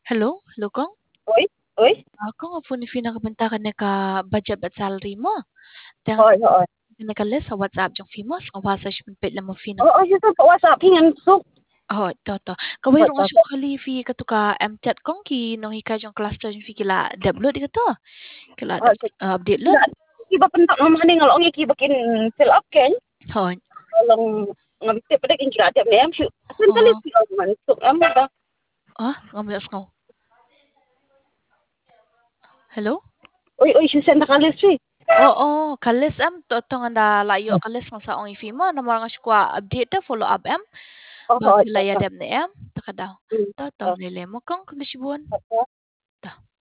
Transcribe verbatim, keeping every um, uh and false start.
Hello? Hello, Kong? Oi? Oi? Ah, Kong, ako ni Fina kabanta ka na ka budget at salary mo. Teng Hoy, hoy. nakalis sa WhatsApp yung Fimos. Awasa siya pit lang mo Fina. Oo, siya sa WhatsApp hingan so. Oh, to to. Kaway nga WhatsApp. siya kali fi ka to ka M chat Kong ki nung hika yung cluster yung fi kila deblo di ka to. Kila Oh, sige. uh, update lot. Iba pentak mo maning ngalong iki bakin fill up ken. Hoy. Ngalong ngabite pa king kira dem nem shu. Asan tali Oh. si man so am ba. Ah, ngamis ko. Hello? Oi, oi, shu send ka list si. Oo, kalis am to to nga na layo kalis mo sa ong ifimo na mga siya kwa update ta follow up am. Oh, Bag hoy. wilaya dem na am. Taka daw. Mm. To to nile mo kong kondisyon. Oh. Ta.